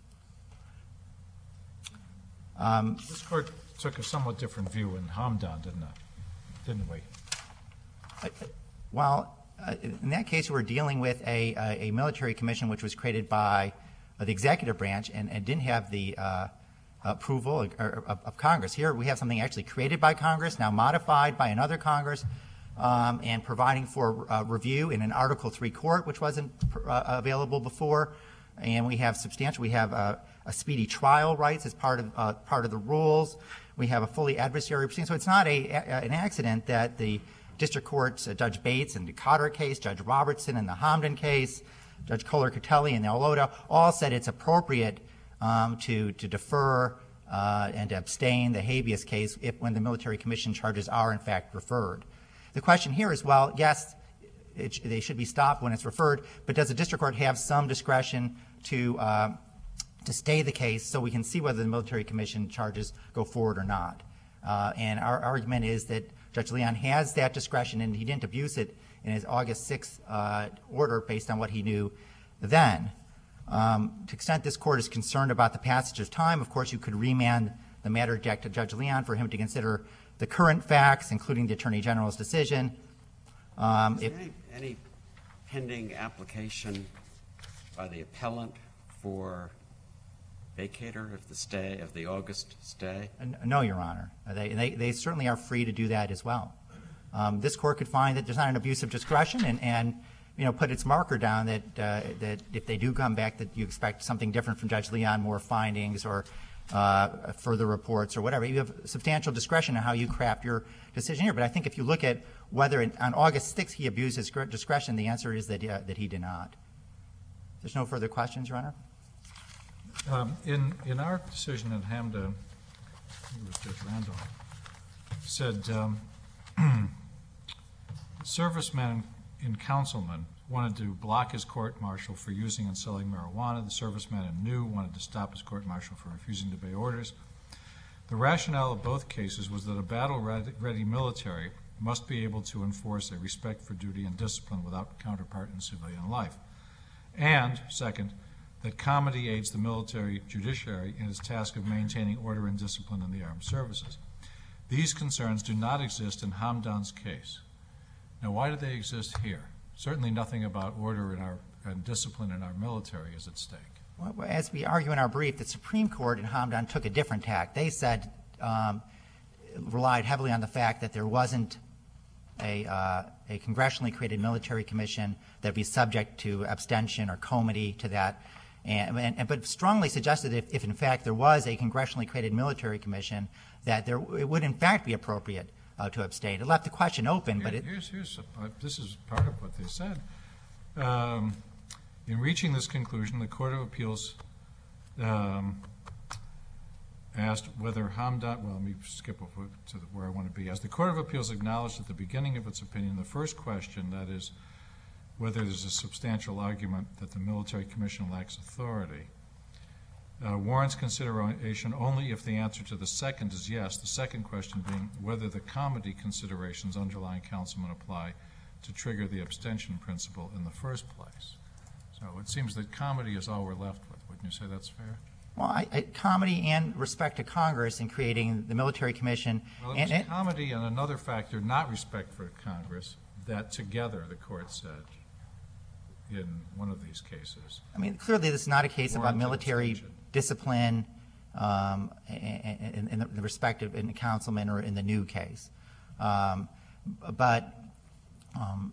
Um, This court took a somewhat different view in Hamdan, didn't it? Didn't we? Well, uh, in that case, we're dealing with a, a, a military commission which was created by uh, the executive branch and, and didn't have the uh, approval of, of, of Congress. Here we have something actually created by Congress, now modified by another Congress, um, and providing for uh, review in an Article three court, which wasn't uh, available before. And we have substantial, we have uh, a speedy trial rights as part of uh, part of the rules. We have a fully adversary proceeding. So it's not a, a an accident that the district courts, uh, Judge Bates in the Cotter case, Judge Robertson in the Hamdan case, Judge Kohler-Catelli in the Oloda, all said it's appropriate um, to to defer uh, and to abstain the habeas case if when the military commission charges are in fact referred. The question here is, well, yes, it sh- they should be stopped when it's referred, but does the district court have some discretion to uh, to stay the case so we can see whether the military commission charges go forward or not? Uh, and our argument is that Judge Leon has that discretion, and he didn't abuse it in his August sixth uh, order based on what he knew then. Um, to the extent this court is concerned about the passage of time, of course, you could remand the matter back to Judge Leon for him to consider the current facts, including the Attorney General's decision. Um, Is if, there any, any pending application by the appellant for vacator of the stay, of the August stay? No, Your Honor. They, they, they certainly are free to do that as well. Um, this court could find that there's not an abuse of discretion, and, and you know, put its marker down that uh, that if they do come back, that you expect something different from Judge Leon, more findings or uh, further reports or whatever. You have substantial discretion on how you craft your decision here. But I think if you look at whether in, on August sixth he abused his discretion, the answer is that uh, that he did not. There's no further questions, Your Honor. Um, in in our decision in Hamdan, it was Judge Randolph said um, servicemen and councilmen wanted to block his court-martial for using and selling marijuana. The servicemen in New wanted to stop his court-martial for refusing to obey orders. The rationale of both cases was that a battle-ready military must be able to enforce a respect for duty and discipline without counterpart in civilian life. And, second, that comity aids the military judiciary in its task of maintaining order and discipline in the armed services. These concerns do not exist in Hamdan's case. Now, why do they exist here? Certainly nothing about order in our, and discipline in our military is at stake. Well, as we argue in our brief, the Supreme Court in Hamdan took a different tack. They said, um, relied heavily on the fact that there wasn't a, uh, a congressionally created military commission that would be subject to abstention or comity to that, and, and, but strongly suggested if, if in fact there was a congressionally created military commission, that there, it would in fact be appropriate uh, to abstain. It left the question open, but Here, it, here's, here's a, uh, this is part of what they said. Um, in reaching this conclusion, the Court of Appeals um, asked whether Hamdan, well, let me skip over to the, where I want to be. As the Court of Appeals acknowledged at the beginning of its opinion, the first question, that is, whether there's a substantial argument that the military commission lacks authority, uh, warrants consideration only if the answer to the second is yes, the second question being whether the comity considerations underlying councilmen apply to trigger the abstention principle in the first place. So it seems that comity is all we're left with. Wouldn't you say that's fair? well, I, I, comity and respect to Congress in creating the military commission. Well, it and, was and, comity and another factor, not respect for Congress, that together, the court said, in one of these cases. I mean, clearly this is not a case about Warranted military abstention. discipline um, in, in the respect of in the councilman or in the New case. Um, but um,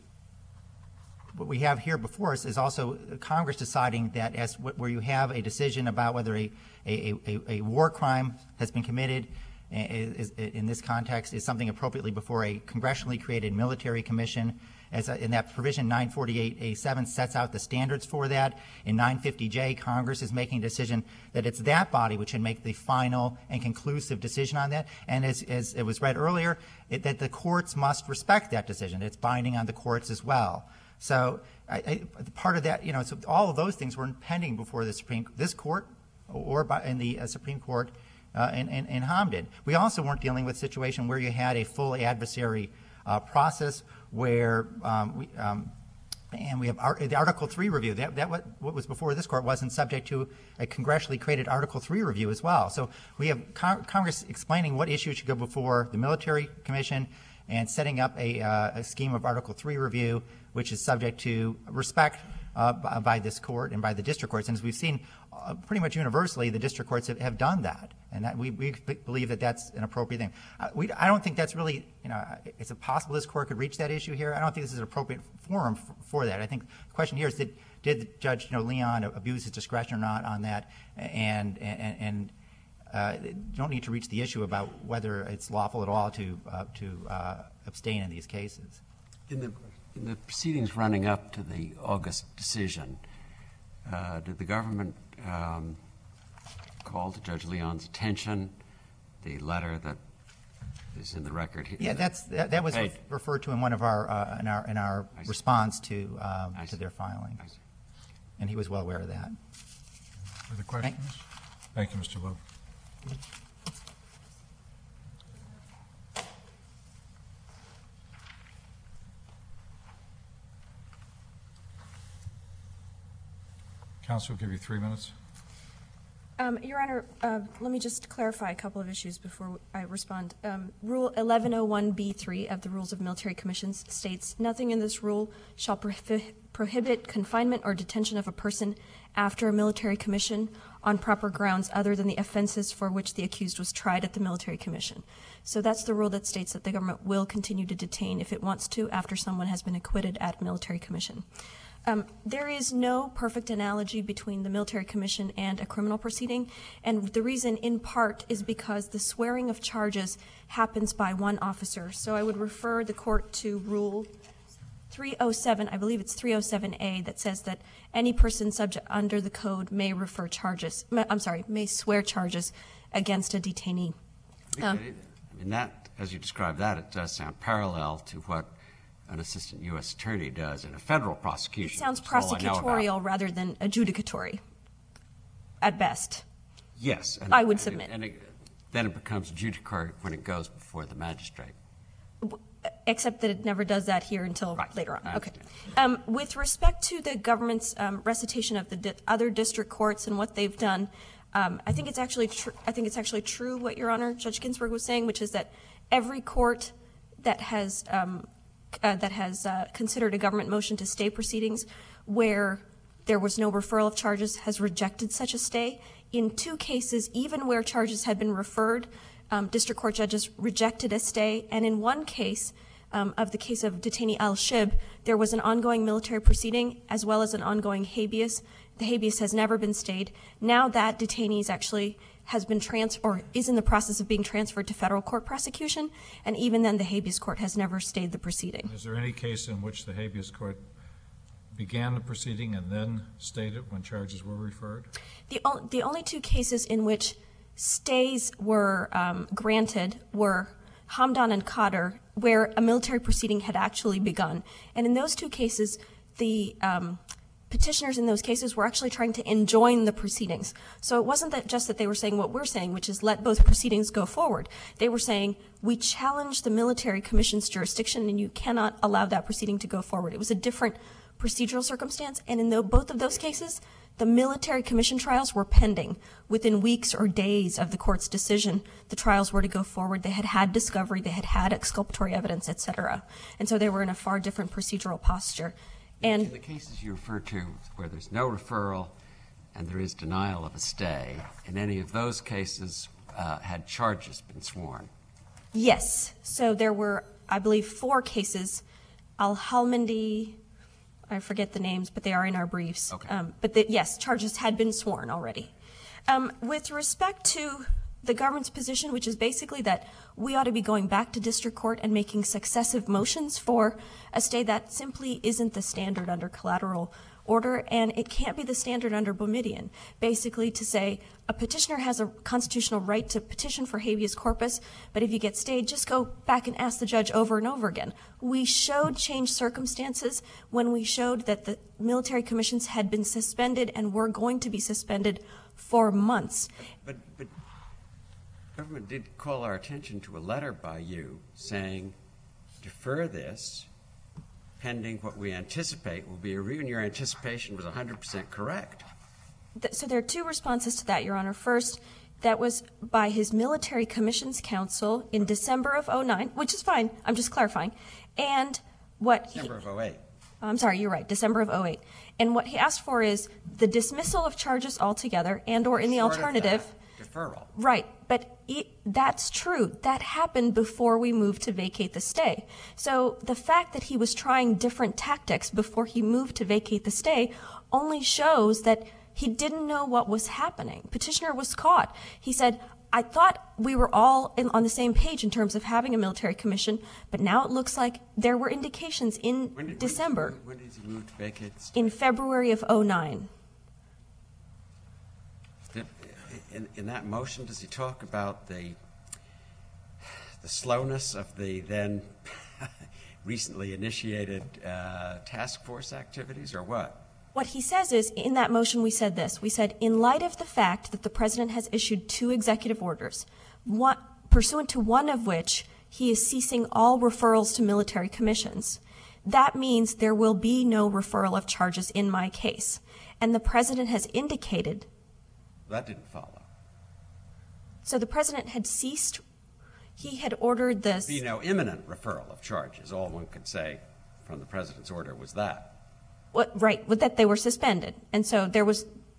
what we have here before us is also Congress deciding that as where you have a decision about whether a, a, a, a war crime has been committed is, is, in this context is something appropriately before a congressionally created military commission. As a, in that provision, nine forty-eight A seven sets out the standards for that. In nine fifty J, Congress is making a decision that it's that body which should make the final and conclusive decision on that. And as, as it was read earlier, it, that the courts must respect that decision. It's binding on the courts as well. So I, I, part of that, you know, so all of those things were pending before the Supreme, this court or by, in the uh, Supreme Court uh, in, in, in Hamdan. We also weren't dealing with a situation where you had a full adversary uh, process where um, we, um, and we have our, the Article three review. That, that what, what was before this court wasn't subject to a congressionally created Article three review as well. So we have Con- Congress explaining what issues should go before the military commission and setting up a, uh, a scheme of Article three review, which is subject to respect uh, by, by this court and by the district courts. And as we've seen, uh, pretty much universally, the district courts have, have done that, and that we, we believe that that's an appropriate thing. Uh, we, I don't think that's really, you know, is it possible this court could reach that issue here? I don't think this is an appropriate forum for, for that. I think the question here is, did, did Judge, you know, Leon abuse his discretion or not on that? And and, and uh, you don't need to reach the issue about whether it's lawful at all to uh, to uh, abstain in these cases. In the in the proceedings running up to the August decision, uh, did the government um, call to Judge Leon's attention the letter that is in the record here? Yeah, that's that, that was Hey. re- referred to in one of our uh, in our in our I see. response to um, I to see. their filing, I see. and he was well aware of that. Further questions? Thank you, Mister Loeb. Counsel will give you three minutes. Um, Your Honor, uh, let me just clarify a couple of issues before I respond. Um, Rule eleven oh one B three of the Rules of Military Commissions states, nothing in this rule shall prohi- prohibit confinement or detention of a person after a military commission on proper grounds other than the offenses for which the accused was tried at the military commission. So that's the rule that states that the government will continue to detain if it wants to after someone has been acquitted at military commission. Um, there is no perfect analogy between the military commission and a criminal proceeding, and the reason in part is because the swearing of charges happens by one officer. So I would refer the court to Rule three oh seven, I believe it's three oh seven A, that says that any person subject under the code may refer charges, I'm sorry, may swear charges against a detainee. Um, I mean, that, as you describe that, it does sound parallel to what an assistant U S attorney does in a federal prosecution. It sounds That's all I know about. prosecutorial rather than adjudicatory, at best. Yes. And, I would and it- submit. And it, then it becomes adjudicatory when it goes before the magistrate. Except that it never does that here until Right. later on. I Okay. understand. Um, with respect to the government's um, recitation of the di- other district courts and what they've done, um, I think it's actually tr- I think it's actually true what Your Honor Judge Ginsburg was saying, which is that every court that has um, uh, that has uh, considered a government motion to stay proceedings where there was no referral of charges has rejected such a stay. In two cases, even where charges had been referred, um, district court judges rejected a stay. And in one case, um, of the case of detainee Al-Shib, there was an ongoing military proceeding as well as an ongoing habeas. The habeas has never been stayed. Now that detainee is actually has been trans or is in the process of being transferred to federal court prosecution, and even then the habeas court has never stayed the proceeding. Is there any case in which the habeas court began the proceeding and then stayed it when charges were referred? The, o- the only two cases in which stays were um, granted were Hamdan and Qatar, where a military proceeding had actually begun. And in those two cases, the um, petitioners in those cases were actually trying to enjoin the proceedings. So it wasn't that just that they were saying what we're saying, which is let both proceedings go forward. They were saying, we challenge the military commission's jurisdiction and you cannot allow that proceeding to go forward. It was a different procedural circumstance, and in the, both of those cases, the military commission trials were pending. Within weeks or days of the court's decision, the trials were to go forward. They had had discovery, they had had exculpatory evidence, et cetera. And so they were in a far different procedural posture. In And the cases you refer to where there's no referral and there is denial of a stay, in any of those cases, uh, had charges been sworn? yes, so there were, I believe, four cases. Al-Halmandi, I forget the names, but they are in our briefs. Okay. Um, but the, yes, charges had been sworn already. Um, with respect to the government's position, which is basically that we ought to be going back to district court and making successive motions for a stay, that simply isn't the standard under collateral order, and it can't be the standard under Boumediene. Basically to say a petitioner has a constitutional right to petition for habeas corpus, but if you get stayed, just go back and ask the judge over and over again. We showed changed circumstances when we showed that the military commissions had been suspended and were going to be suspended for months. But, but government did call our attention to a letter by you saying, defer this pending what we anticipate will be a review, and your anticipation was one hundred percent correct. Th- So there are two responses to that, Your Honor. First, that was by his military commissions counsel in December of oh nine, which is fine, I'm just clarifying. And what he, December of oh eight. I'm sorry, you're right, December of oh eight. And what he asked for is the dismissal of charges altogether and or in the Short of alternative. that, deferral. Right, but it, that's true. That happened before we moved to vacate the stay. So the fact that he was trying different tactics before he moved to vacate the stay only shows that he didn't know what was happening. Petitioner was caught. He said, I thought we were all in, on the same page in terms of having a military commission, but now it looks like there were indications in When did, December, When did, when did he move to vacate the state? in February of oh nine. Did- In, in that motion, does he talk about the the slowness of the then recently initiated uh, task force activities, or what? What he says is, in that motion we said this. We said, in light of the fact that the president has issued two executive orders, one, pursuant to one of which he is ceasing all referrals to military commissions, that means there will be no referral of charges in my case. And the president has indicated, That didn't follow. so the president had ceased, he had ordered this. Be no imminent referral of charges. All one could say from the president's order was that. What, right, with that they were suspended. And so there was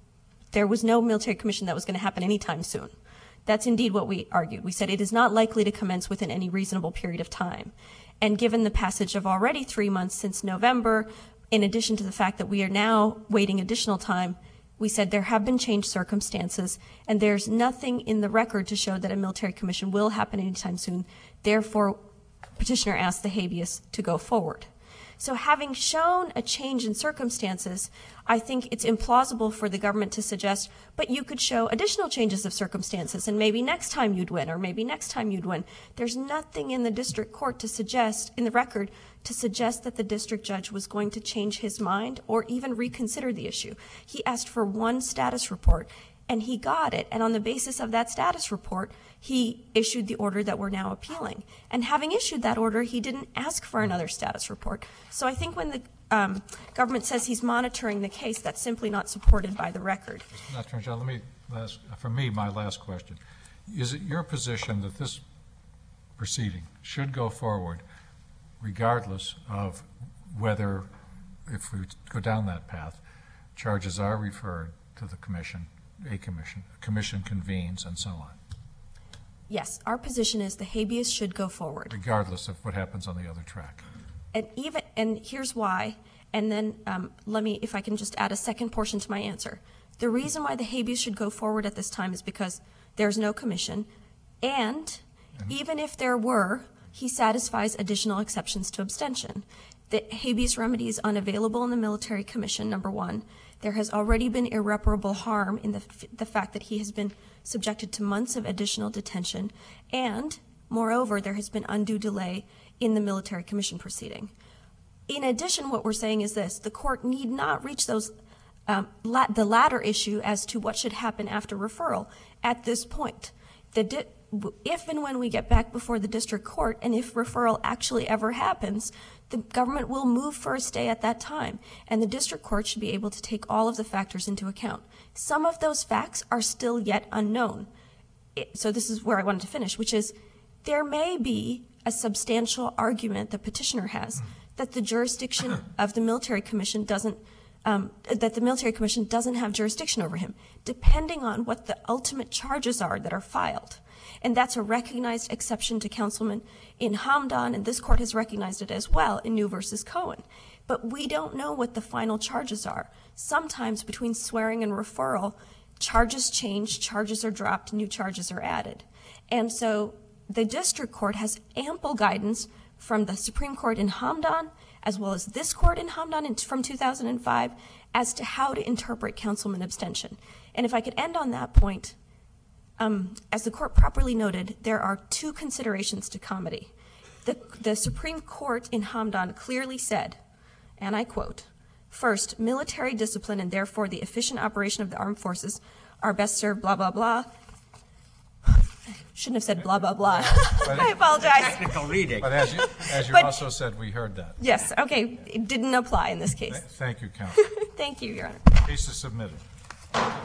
there was no military commission that was going to happen anytime soon. That's indeed what we argued. We said it is not likely to commence within any reasonable period of time. And given the passage of already three months since November, in addition to the fact that we are now waiting additional time, we said there have been changed circumstances, and there's nothing in the record to show that a military commission will happen anytime soon. Therefore, petitioner asked the habeas to go forward. So having shown a change in circumstances, I think it's implausible for the government to suggest, but you could show additional changes of circumstances, and maybe next time you'd win, or maybe next time you'd win. There's nothing in the district court to suggest, in the record, to suggest that the district judge was going to change his mind or even reconsider the issue. He asked for one status report, and he got it. And on the basis of that status report, he issued the order that we're now appealing. And having issued that order, he didn't ask for another status report. So I think when the um, government says he's monitoring the case, that's simply not supported by the record. Mister Attorney General, let me, last, for me, my last question. Is it your position that this proceeding should go forward regardless of whether, if we go down that path, charges are referred to the commission, a commission, a commission convenes, and so on? Yes, our position is the habeas should go forward. Regardless of what happens on the other track. And even, and here's why, and then um, let me, if I can just add a second portion to my answer. The reason why the habeas should go forward at this time is because there's no commission, and even if there were, he satisfies additional exceptions to abstention. The habeas remedy is unavailable in the military commission, number one. There has already been irreparable harm in the, the fact that he has been subjected to months of additional detention, and moreover, there has been undue delay in the military commission proceeding. In addition, what we're saying is this: the court need not reach those um, la the latter issue as to what should happen after referral at this point. The di if and when we get back before the district court, and if referral actually ever happens, the government will move for a stay at that time, and the district court should be able to take all of the factors into account. Some of those facts are still yet unknown. It, so this is where I wanted to finish, which is there may be a substantial argument the petitioner has that the jurisdiction of the military commission doesn't, um, that the military commission doesn't have jurisdiction over him, depending on what the ultimate charges are that are filed. And that's a recognized exception to Councilman in Hamdan, and this court has recognized it as well in New versus Cohen. But we don't know what the final charges are. Sometimes between swearing and referral, charges change, charges are dropped, new charges are added. And so the district court has ample guidance from the Supreme Court in Hamdan, as well as this court in Hamdan in, from two thousand five, as to how to interpret councilman abstention. And if I could end on that point, um, as the court properly noted, there are two considerations to comity. The, the Supreme Court in Hamdan clearly said, and I quote, "First, military discipline and therefore the efficient operation of the armed forces are best served blah, blah, blah." Shouldn't have said blah, blah, blah. I apologize. Technical reading. But as you, as you But- also said, we heard that. Yes, okay, it didn't apply in this case. Th- Thank you, counsel. Thank you, Your Honor. Case is submitted.